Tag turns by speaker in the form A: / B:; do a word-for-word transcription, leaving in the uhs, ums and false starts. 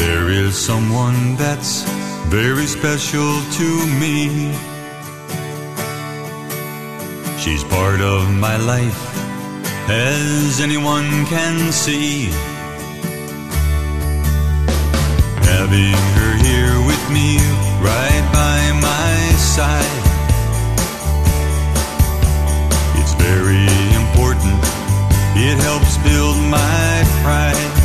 A: There is someone that's very special to me. She's part of my life, as anyone can see. Having her here with me, right by my side, it's very important. It helps build my pride.